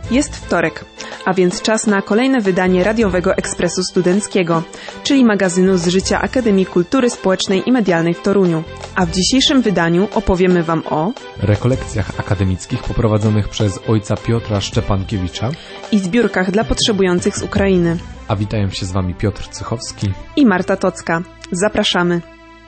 Jest wtorek, a więc czas na kolejne wydanie Radiowego Ekspresu Studenckiego, czyli magazynu z życia Akademii Kultury Społecznej i Medialnej w Toruniu. A w dzisiejszym wydaniu opowiemy Wam o rekolekcjach akademickich poprowadzonych przez ojca Piotra Szczepankiewicza i zbiórkach dla potrzebujących z Ukrainy. A witają się z Wami Piotr Cychowski i Marta Tocka. Zapraszamy.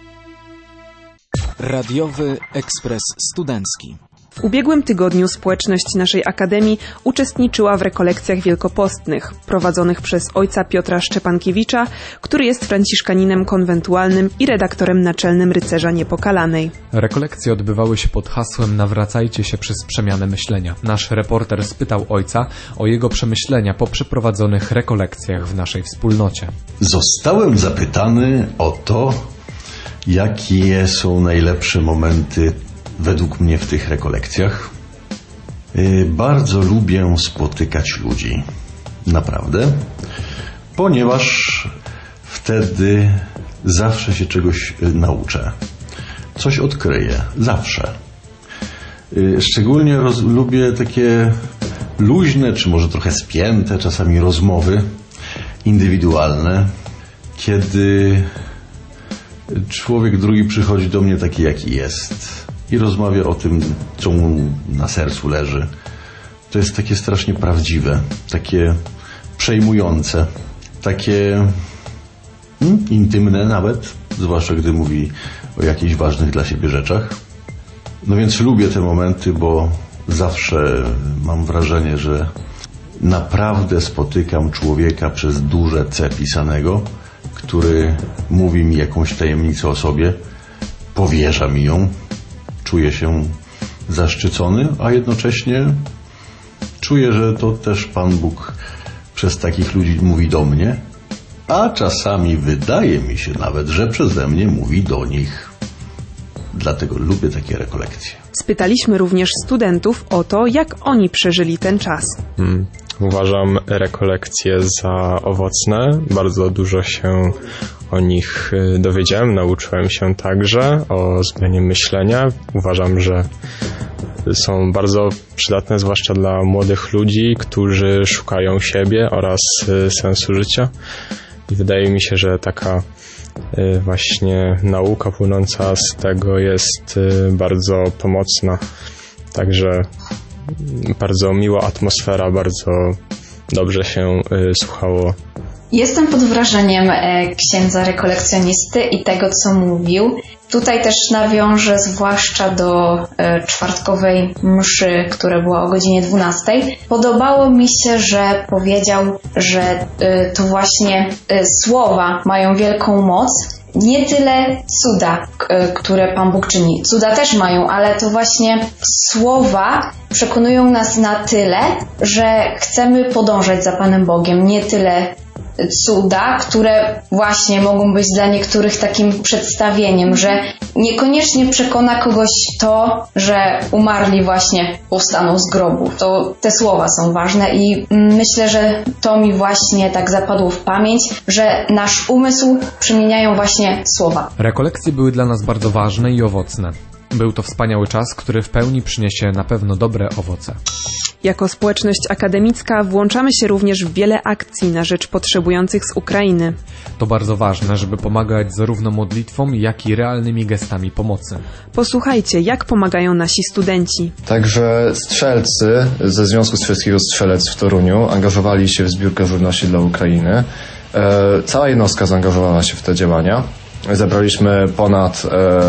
Radiowy Ekspres Studencki. W ubiegłym tygodniu społeczność naszej Akademii uczestniczyła w rekolekcjach wielkopostnych prowadzonych przez ojca Piotra Szczepankiewicza, który jest franciszkaninem konwentualnym i redaktorem naczelnym Rycerza Niepokalanej. Rekolekcje odbywały się pod hasłem Nawracajcie się przez przemianę myślenia. Nasz reporter spytał ojca o jego przemyślenia po przeprowadzonych rekolekcjach w naszej wspólnocie. Zostałem zapytany o to, jakie są najlepsze momenty według mnie w tych rekolekcjach. Bardzo lubię spotykać ludzi. Naprawdę. Ponieważ wtedy zawsze się czegoś nauczę. Coś odkryję. Zawsze. Szczególnie lubię takie luźne, czy może trochę spięte czasami rozmowy indywidualne, kiedy człowiek drugi przychodzi do mnie taki, jaki jest i rozmawia o tym, co mu na sercu leży. To jest takie strasznie prawdziwe, takie przejmujące, takie intymne nawet, zwłaszcza gdy mówi o jakichś ważnych dla siebie rzeczach. No więc lubię te momenty, bo zawsze mam wrażenie, że naprawdę spotykam człowieka przez duże C pisanego, który mówi mi jakąś tajemnicę o sobie, powierza mi ją, czuję się zaszczycony, a jednocześnie czuję, że to też Pan Bóg przez takich ludzi mówi do mnie, a czasami wydaje mi się nawet, że przeze mnie mówi do nich. Dlatego lubię takie rekolekcje. Spytaliśmy również studentów o to, jak oni przeżyli ten czas. Uważam rekolekcje za owocne. Bardzo dużo się o nich dowiedziałem, nauczyłem się także o zmianie myślenia. Uważam, że są bardzo przydatne, zwłaszcza dla młodych ludzi, którzy szukają siebie oraz sensu życia. I wydaje mi się, że taka właśnie nauka płynąca z tego jest bardzo pomocna. Także bardzo miła atmosfera, bardzo dobrze się słuchało. Jestem pod wrażeniem księdza rekolekcjonisty i tego, co mówił. Tutaj też nawiążę zwłaszcza do czwartkowej mszy, która była o godzinie 12. Podobało mi się, że powiedział, że to właśnie słowa mają wielką moc. Nie tyle cuda, które Pan Bóg czyni. Cuda też mają, ale to właśnie słowa przekonują nas na tyle, że chcemy podążać za Panem Bogiem. Nie tyle cuda, które właśnie mogą być dla niektórych takim przedstawieniem, że niekoniecznie przekona kogoś to, że umarli właśnie powstaną z grobu. To te słowa są ważne i myślę, że to mi właśnie tak zapadło w pamięć, że nasz umysł przemieniają właśnie słowa. Rekolekcje były dla nas bardzo ważne i owocne. Był to wspaniały czas, który w pełni przyniesie na pewno dobre owoce. Jako społeczność akademicka włączamy się również w wiele akcji na rzecz potrzebujących z Ukrainy. To bardzo ważne, żeby pomagać zarówno modlitwą, jak i realnymi gestami pomocy. Posłuchajcie, jak pomagają nasi studenci. Także strzelcy ze Związku Strzeleckiego Strzelec w Toruniu angażowali się w zbiórkę żywności dla Ukrainy. Cała jednostka zaangażowała się w te działania. Zebraliśmy ponad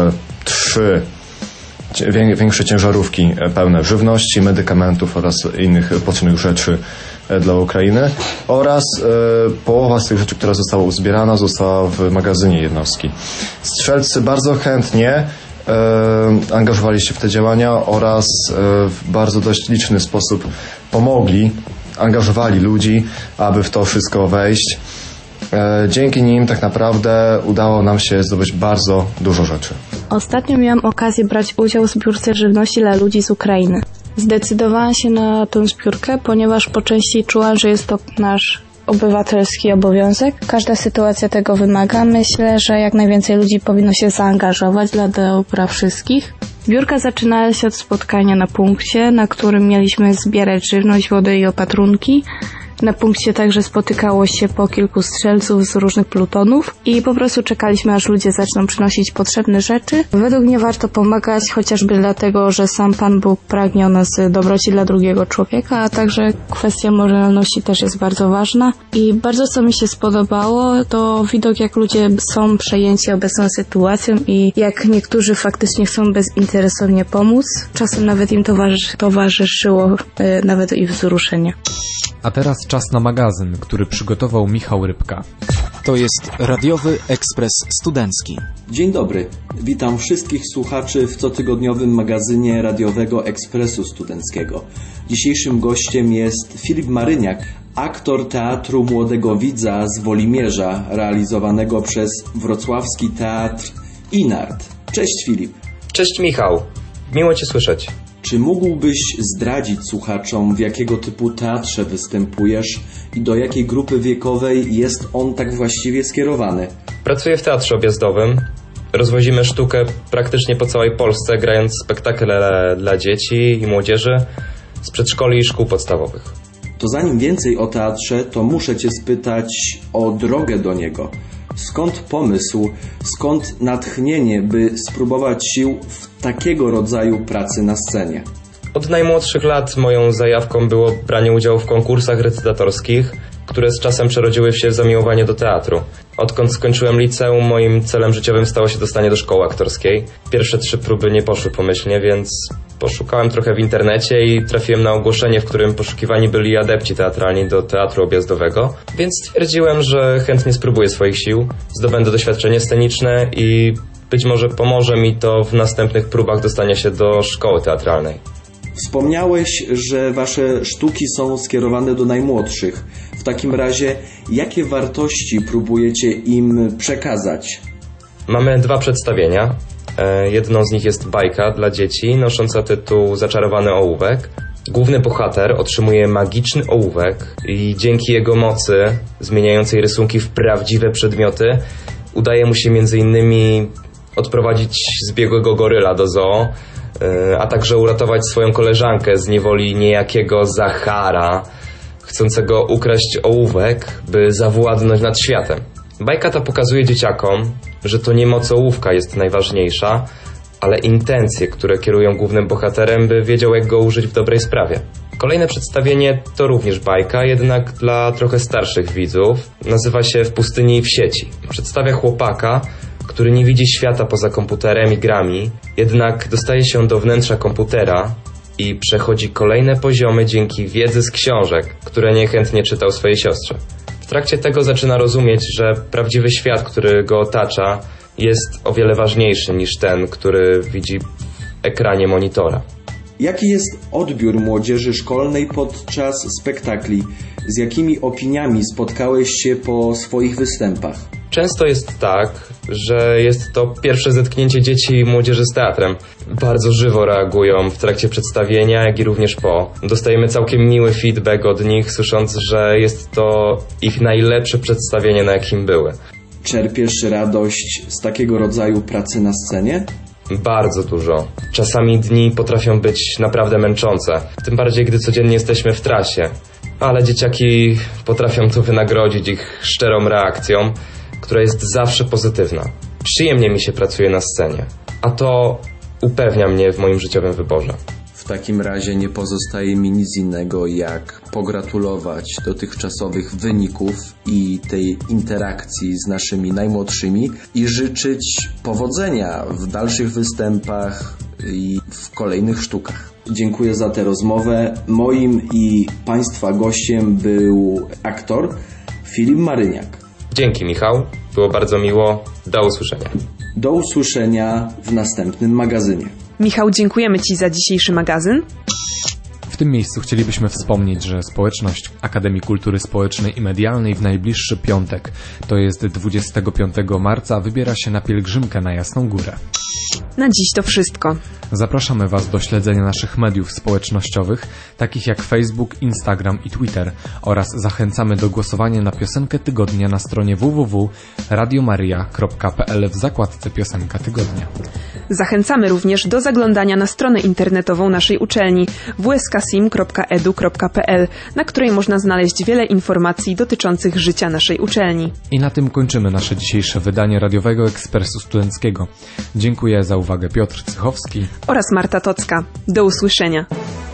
3 większe ciężarówki pełne żywności, medykamentów oraz innych potrzebnych rzeczy dla Ukrainy oraz połowa z tych rzeczy, która została uzbierana, została w magazynie jednostki. Strzelcy bardzo chętnie angażowali się w te działania oraz w bardzo dość liczny sposób pomogli, angażowali ludzi, aby w to wszystko wejść. Dzięki nim tak naprawdę udało nam się zdobyć bardzo dużo rzeczy. Ostatnio miałam okazję brać udział w zbiórce żywności dla ludzi z Ukrainy. Zdecydowałam się na tę zbiórkę, ponieważ po części czułam, że jest to nasz obywatelski obowiązek. Każda sytuacja tego wymaga. Myślę, że jak najwięcej ludzi powinno się zaangażować dla dobra wszystkich. Zbiórka zaczynała się od spotkania na punkcie, na którym mieliśmy zbierać żywność, wodę i opatrunki. Na punkcie także spotykało się po kilku strzelców z różnych plutonów i po prostu czekaliśmy, aż ludzie zaczną przynosić potrzebne rzeczy. Według mnie warto pomagać, chociażby dlatego, że sam Pan Bóg pragnie o nas dobroci dla drugiego człowieka, a także kwestia moralności też jest bardzo ważna. I bardzo co mi się spodobało, to widok, jak ludzie są przejęci obecną sytuacją i jak niektórzy faktycznie chcą bezinteresownie pomóc. Czasem nawet im towarzyszyło nawet i wzruszenie. A teraz czas na magazyn, który przygotował Michał Rybka. To jest radiowy ekspres studencki. Dzień dobry. Witam wszystkich słuchaczy w cotygodniowym magazynie radiowego Ekspresu Studenckiego. Dzisiejszym gościem jest Filip Maryniak, aktor Teatru Młodego Widza z Wolimierza, realizowanego przez wrocławski teatr Inart. Cześć Filip. Cześć Michał. Miło Cię słyszeć. Czy mógłbyś zdradzić słuchaczom, w jakiego typu teatrze występujesz i do jakiej grupy wiekowej jest on tak właściwie skierowany? Pracuję w teatrze objazdowym. Rozwozimy sztukę praktycznie po całej Polsce, grając spektakle dla dzieci i młodzieży z przedszkoli i szkół podstawowych. To zanim więcej o teatrze, to muszę Cię spytać o drogę do niego. Skąd pomysł, skąd natchnienie, by spróbować sił w takiego rodzaju pracy na scenie? Od najmłodszych lat moją zajawką było branie udziału w konkursach recytatorskich, które z czasem przerodziły się w zamiłowanie do teatru. Odkąd skończyłem liceum, moim celem życiowym stało się dostanie do szkoły aktorskiej. Pierwsze 3 próby nie poszły pomyślnie, więc poszukałem trochę w internecie i trafiłem na ogłoszenie, w którym poszukiwani byli adepci teatralni do teatru objazdowego, więc stwierdziłem, że chętnie spróbuję swoich sił, zdobędę doświadczenie sceniczne i być może pomoże mi to w następnych próbach dostania się do szkoły teatralnej. Wspomniałeś, że wasze sztuki są skierowane do najmłodszych. W takim razie, jakie wartości próbujecie im przekazać? Mamy 2 przedstawienia. Jedną z nich jest bajka dla dzieci, nosząca tytuł Zaczarowany ołówek. Główny bohater otrzymuje magiczny ołówek i dzięki jego mocy, zmieniającej rysunki w prawdziwe przedmioty, udaje mu się m.in. odprowadzić zbiegłego goryla do zoo, a także uratować swoją koleżankę z niewoli niejakiego Zachara, chcącego ukraść ołówek, by zawładnąć nad światem. Bajka ta pokazuje dzieciakom, że to nie moc ołówka jest najważniejsza, ale intencje, które kierują głównym bohaterem, by wiedział, jak go użyć w dobrej sprawie. Kolejne przedstawienie to również bajka, jednak dla trochę starszych widzów. Nazywa się W pustyni i w sieci. Przedstawia chłopaka, który nie widzi świata poza komputerem i grami, jednak dostaje się do wnętrza komputera i przechodzi kolejne poziomy dzięki wiedzy z książek, które niechętnie czytał swojej siostrze. W trakcie tego zaczyna rozumieć, że prawdziwy świat, który go otacza, jest o wiele ważniejszy niż ten, który widzi w ekranie monitora. Jaki jest odbiór młodzieży szkolnej podczas spektakli? Z jakimi opiniami spotkałeś się po swoich występach? Często jest tak, że jest to pierwsze zetknięcie dzieci i młodzieży z teatrem. Bardzo żywo reagują w trakcie przedstawienia, jak i również po. Dostajemy całkiem miły feedback od nich, słysząc, że jest to ich najlepsze przedstawienie, na jakim były. Czerpiesz radość z takiego rodzaju pracy na scenie? Bardzo dużo. Czasami dni potrafią być naprawdę męczące, tym bardziej gdy codziennie jesteśmy w trasie. Ale dzieciaki potrafią to wynagrodzić ich szczerą reakcją, która jest zawsze pozytywna. Przyjemnie mi się pracuje na scenie, a to upewnia mnie w moim życiowym wyborze. W takim razie nie pozostaje mi nic innego, jak pogratulować dotychczasowych wyników i tej interakcji z naszymi najmłodszymi i życzyć powodzenia w dalszych występach i w kolejnych sztukach. Dziękuję za tę rozmowę. Moim i Państwa gościem był aktor Filip Maryniak. Dzięki, Michał. Było bardzo miło. Do usłyszenia. Do usłyszenia w następnym magazynie. Michał, dziękujemy Ci za dzisiejszy magazyn. W tym miejscu chcielibyśmy wspomnieć, że społeczność Akademii Kultury Społecznej i Medialnej w najbliższy piątek, to jest 25 marca, wybiera się na pielgrzymkę na Jasną Górę. Na dziś to wszystko. Zapraszamy Was do śledzenia naszych mediów społecznościowych, takich jak Facebook, Instagram i Twitter, oraz zachęcamy do głosowania na piosenkę tygodnia na stronie www.radiomaria.pl w zakładce Piosenka Tygodnia. Zachęcamy również do zaglądania na stronę internetową naszej uczelni wsksim.edu.pl, na której można znaleźć wiele informacji dotyczących życia naszej uczelni. I na tym kończymy nasze dzisiejsze wydanie Radiowego Ekspresu Studenckiego. Dziękuję za uwagę Piotr Cychowski oraz Marta Tocka. Do usłyszenia.